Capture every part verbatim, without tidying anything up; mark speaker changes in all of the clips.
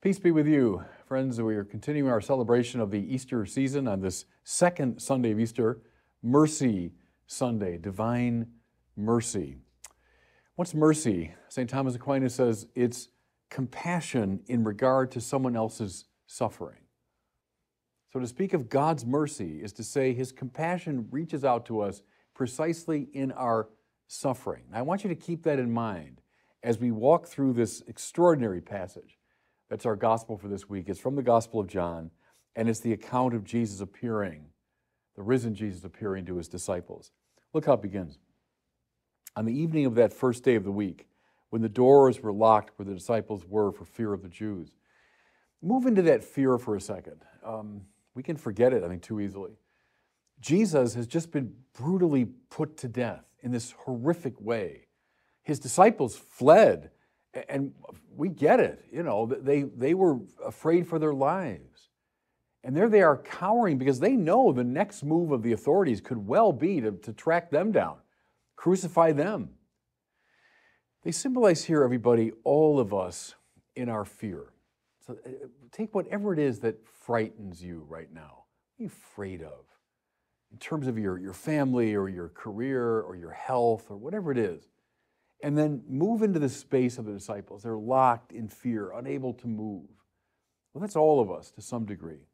Speaker 1: Peace be with you, friends. We are continuing our celebration of the Easter season on this second Sunday of Easter, Mercy Sunday, Divine Mercy. What's mercy? Saint Thomas Aquinas says it's compassion in regard to someone else's suffering. So to speak of God's mercy is to say His compassion reaches out to us precisely in our suffering. I want you to keep that in mind as we walk through this extraordinary passage. That's our gospel for this week. It's from the Gospel of John, and it's the account of Jesus appearing, the risen Jesus appearing to His disciples. Look how it begins. On the evening of that first day of the week, when the doors were locked where the disciples were for fear of the Jews. Move into that fear for a second. Um, we can forget it, I think, too easily. Jesus has just been brutally put to death in this horrific way. His disciples fled. And we get it, you know, they, they were afraid for their lives. And there they are cowering because they know the next move of the authorities could well be to, to track them down, crucify them. They symbolize here, everybody, all of us in our fear. So take whatever it is that frightens you right now. What are you afraid of? In terms of your, your family or your career or your health or whatever it is. And then move into the space of the disciples. They're locked in fear, unable to move. Well, that's all of us to some degree.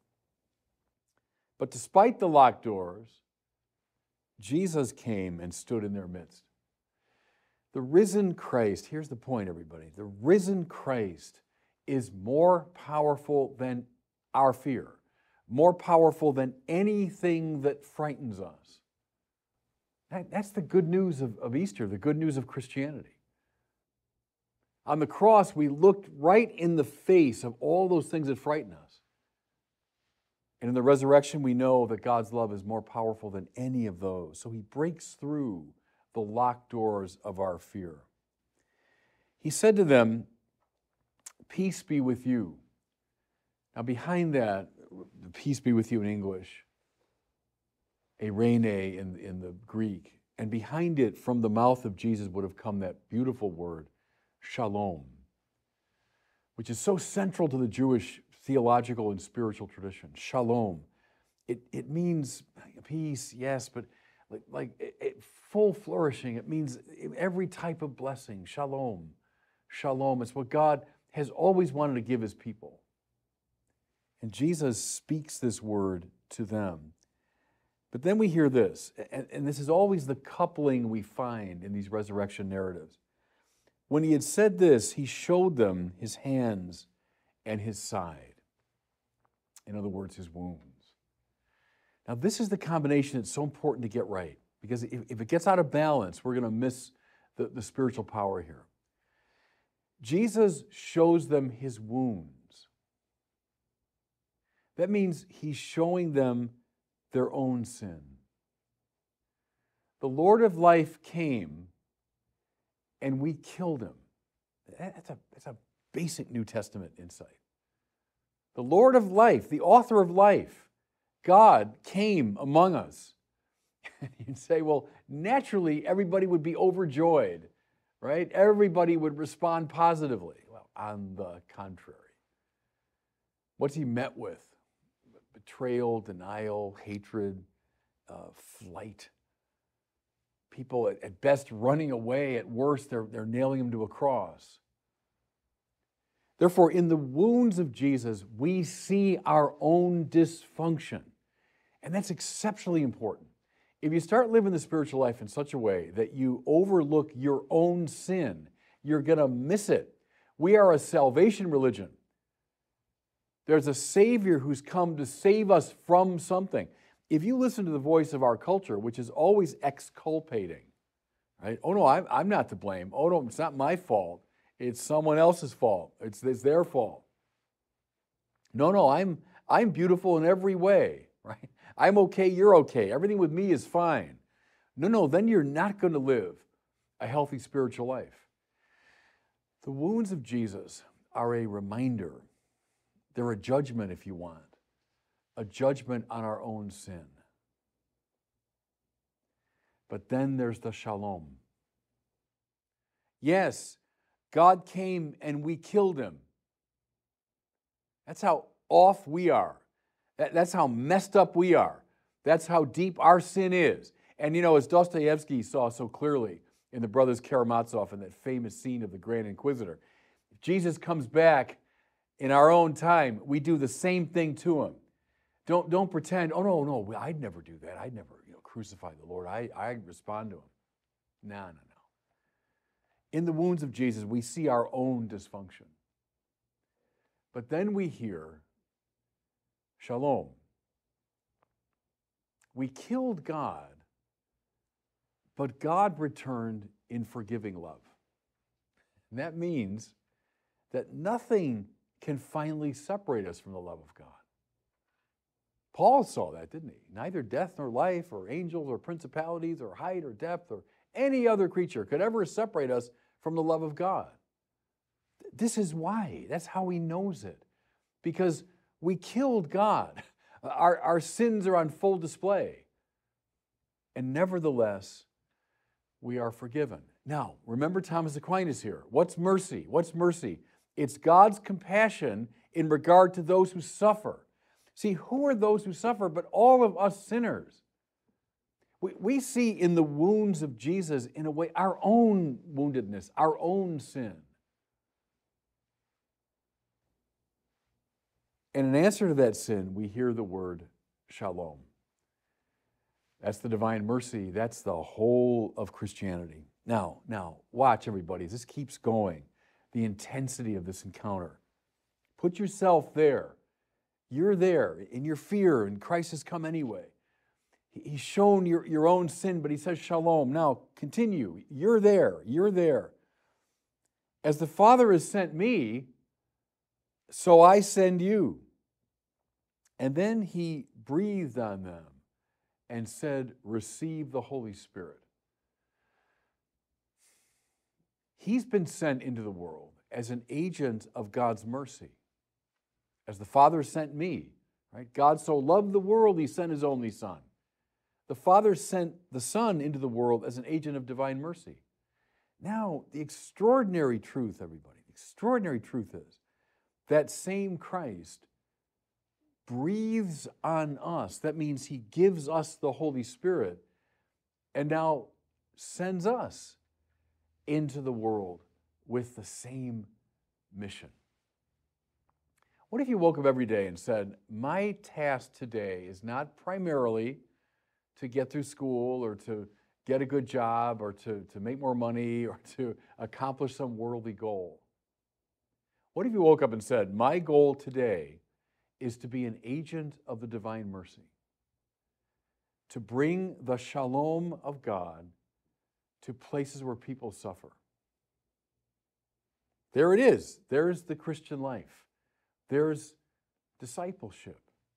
Speaker 1: But despite the locked doors, Jesus came and stood in their midst. The risen Christ, here's the point, everybody. The risen Christ is more powerful than our fear, more powerful than anything that frightens us. That's the good news of, of Easter, the good news of Christianity. On the cross, we looked right in the face of all those things that frighten us. And in the resurrection, we know that God's love is more powerful than any of those. So He breaks through the locked doors of our fear. He said to them, "Peace be with you." Now behind that, peace be with you in English, eirene in, in the Greek, and behind it, from the mouth of Jesus would have come that beautiful word, shalom, which is so central to the Jewish theological and spiritual tradition. Shalom. It, it means peace, yes, but like, like it, it, full flourishing. It means every type of blessing. Shalom. Shalom. It's what God has always wanted to give His people. And Jesus speaks this word to them. But then we hear this, and, and this is always the coupling we find in these resurrection narratives. When He had said this, He showed them His hands and His side. In other words, His wounds. Now, this is the combination that's so important to get right, because if, if it gets out of balance, we're going to miss the, the spiritual power here. Jesus shows them His wounds. That means He's showing them their own sin. The Lord of life came and we killed Him. That's a, that's a basic New Testament insight. The Lord of life, the author of life, God came among us. And you'd say, well, naturally everybody would be overjoyed, right? Everybody would respond positively. Well, on the contrary. What's He met with? Betrayal, denial, hatred, uh, flight. People at, at best running away, at worst they're, they're nailing Him to a cross. Therefore, in the wounds of Jesus, we see our own dysfunction. And that's exceptionally important. If you start living the spiritual life in such a way that you overlook your own sin, you're going to miss it. We are a salvation religion. There's a Savior who's come to save us from something. If you listen to the voice of our culture, which is always exculpating, right? Oh no, I'm, I'm not to blame. Oh no, it's not my fault. It's someone else's fault. It's, it's their fault. No, no, I'm, I'm beautiful in every way, right? I'm okay, you're okay. Everything with me is fine. No, no, then you're not going to live a healthy spiritual life. The wounds of Jesus are a reminder. They're a judgment, if you want, a judgment on our own sin. But then there's the shalom. Yes, God came and we killed Him. That's how off we are. That, that's how messed up we are. That's how deep our sin is. And you know, as Dostoevsky saw so clearly in the Brothers Karamazov in that famous scene of the Grand Inquisitor, if Jesus comes back in our own time, we do the same thing to him. Don't, don't pretend, oh, no, no, I'd never do that. I'd never you know, crucify the Lord. I, I respond to him. No, no, no. In the wounds of Jesus, we see our own dysfunction. But then we hear, shalom. We killed God, but God returned in forgiving love. And that means that nothing can finally separate us from the love of God. Paul saw that, didn't he? Neither death nor life or angels or principalities or height or depth or any other creature could ever separate us from the love of God. This is why. That's how he knows it. Because we killed God. Our, our sins are on full display. And nevertheless, we are forgiven. Now, remember Thomas Aquinas here. What's mercy? What's mercy? It's God's compassion in regard to those who suffer. See, who are those who suffer but all of us sinners? We, we see in the wounds of Jesus, in a way, our own woundedness, our own sin. And in answer to that sin, we hear the word shalom. That's the divine mercy. That's the whole of Christianity. Now, now, watch everybody. This keeps going. The intensity of this encounter. Put yourself there. You're there in your fear, and Christ has come anyway. He's shown your, your own sin, but he says shalom. Now, continue. You're there. You're there. As the Father has sent me, so I send you. And then he breathed on them and said, receive the Holy Spirit. He's been sent into the world as an agent of God's mercy. As the Father sent me, right? God so loved the world, he sent his only Son. The Father sent the Son into the world as an agent of divine mercy. Now, the extraordinary truth, everybody, the extraordinary truth is that same Christ breathes on us. That means he gives us the Holy Spirit and now sends us into the world with the same mission. What if you woke up every day and said, my task today is not primarily to get through school or to get a good job or to, to make more money or to accomplish some worldly goal? What if you woke up and said, my goal today is to be an agent of the divine mercy, to bring the shalom of God to places where people suffer? There it is. There's the Christian life. There's discipleship.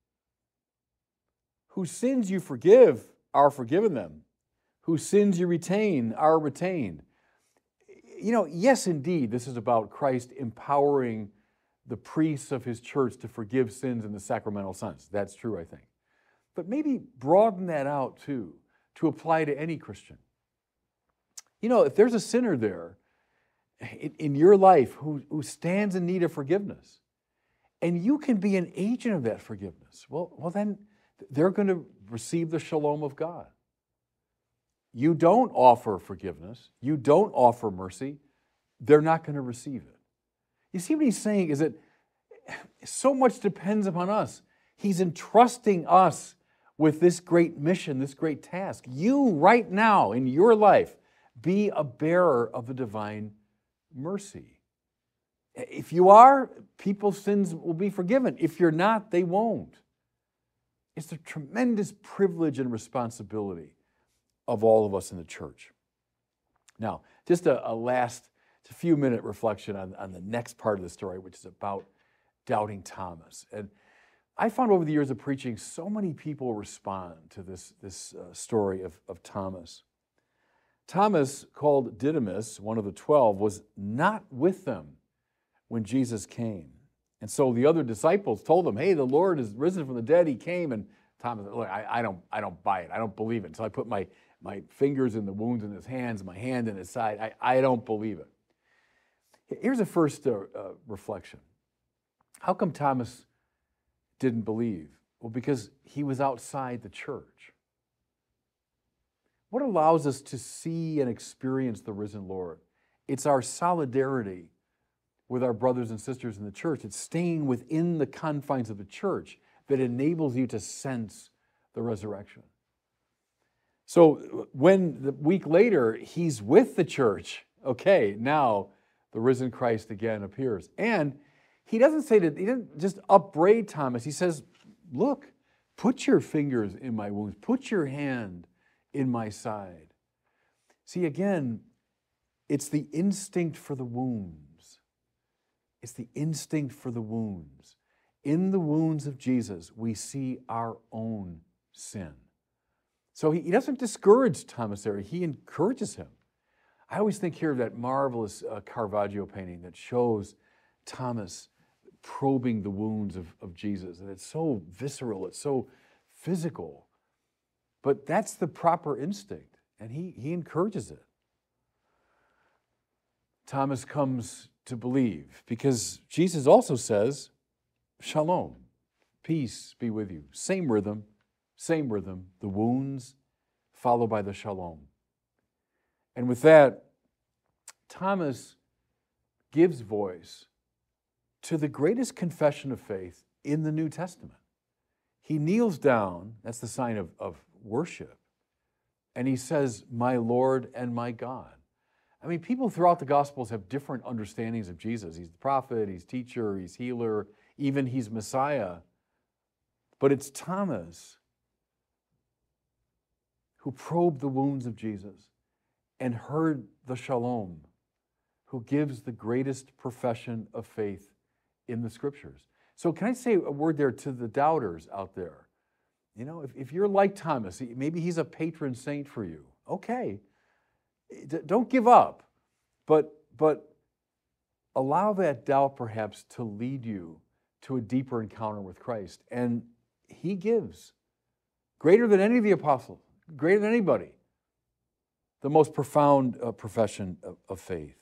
Speaker 1: Whose sins you forgive are forgiven them. Whose sins you retain are retained. You know, yes, indeed, this is about Christ empowering the priests of his church to forgive sins in the sacramental sense. That's true, I think. But maybe broaden that out, too, to apply to any Christian. You know, if there's a sinner there in, in your life who, who stands in need of forgiveness, and you can be an agent of that forgiveness, well, well then they're going to receive the shalom of God. You don't offer forgiveness, you don't offer mercy, they're not going to receive it. You see what he's saying is that so much depends upon us. He's entrusting us with this great mission, this great task. You, right now, in your life, be a bearer of the divine mercy. If you are, people's sins will be forgiven. If you're not, they won't. It's a tremendous privilege and responsibility of all of us in the church. Now, just a, a last, just a few minute reflection on, on the next part of the story, which is about doubting Thomas. And I found over the years of preaching, so many people respond to this, this uh, story of, of Thomas. Thomas, called Didymus, one of the twelve, was not with them when Jesus came. And so the other disciples told him, hey, the Lord is risen from the dead, he came. And Thomas said, look, I, I, don't, I don't buy it, I don't believe it. Until I put my, my fingers in the wounds in his hands, my hand in his side, I, I don't believe it. Here's a first uh, uh, reflection. How come Thomas didn't believe? Well, because he was outside the church. What allows us to see and experience the risen Lord? It's our solidarity with our brothers and sisters in the church. It's staying within the confines of the church that enables you to sense the resurrection. So when the week later he's with the church, okay, now the risen Christ again appears. And he doesn't say that, he doesn't just upbraid Thomas. He says, look, put your fingers in my wounds, put your hand in my side. See, again, it's the instinct for the wounds. It's the instinct for the wounds. In the wounds of Jesus, we see our own sin. So he, he doesn't discourage Thomas there, he encourages him. I always think here of that marvelous uh, Caravaggio painting that shows Thomas probing the wounds of, of Jesus. And it's so visceral, it's so physical. But that's the proper instinct, and he, he encourages it. Thomas comes to believe because Jesus also says, Shalom, peace be with you. Same rhythm, same rhythm, the wounds followed by the shalom. And with that, Thomas gives voice to the greatest confession of faith in the New Testament. He kneels down, that's the sign of, of worship, and he says, my Lord and my God. I mean, people throughout the Gospels have different understandings of Jesus. He's the prophet, he's teacher, he's healer, even he's Messiah. But it's Thomas who probed the wounds of Jesus and heard the shalom, who gives the greatest profession of faith in the Scriptures. So can I say a word there to the doubters out there? You know, if, if you're like Thomas, maybe he's a patron saint for you. Okay, don't give up, but, but allow that doubt perhaps to lead you to a deeper encounter with Christ. And he gives, greater than any of the apostles, greater than anybody, the most profound uh, profession of, of faith.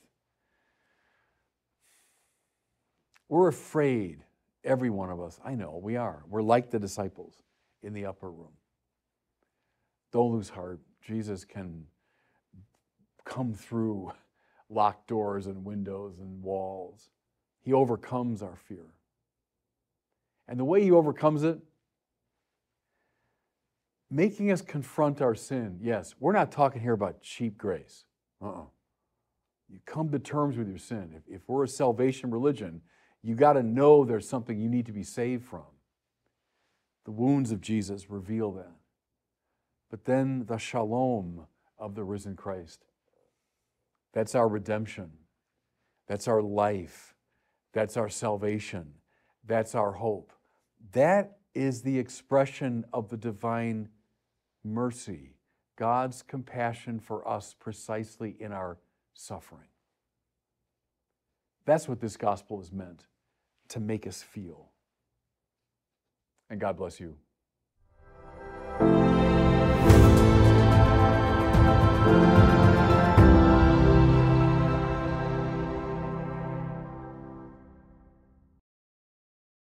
Speaker 1: We're afraid, every one of us, I know, we are. We're like the disciples in the upper room. Don't lose heart. Jesus can come through locked doors and windows and walls. He overcomes our fear. And the way he overcomes it, making us confront our sin. Yes, we're not talking here about cheap grace. Uh-uh. You come to terms with your sin. If, if we're a salvation religion, you got to know there's something you need to be saved from. The wounds of Jesus reveal that. But then the shalom of the risen Christ. That's our redemption. That's our life. That's our salvation. That's our hope. That is the expression of the divine mercy, God's compassion for us precisely in our suffering. That's what this gospel is meant to make us feel. And God bless you.